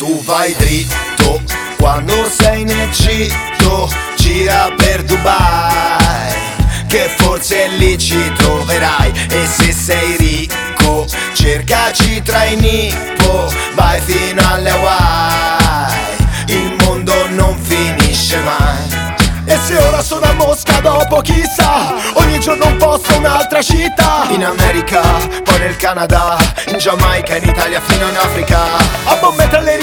Tu vai dritto quando sei in Egitto, gira per Dubai, che forse lì ci troverai. E se sei ricco, cercaci tra i Nippo, vai fino alle Hawaii, il mondo non finisce mai. E se ora sono a Mosca, dopo chissà, ogni giorno un posto, un'altra città. In America, poi nel Canada, in Giamaica, in Italia, fino in Africa. A bombe tra le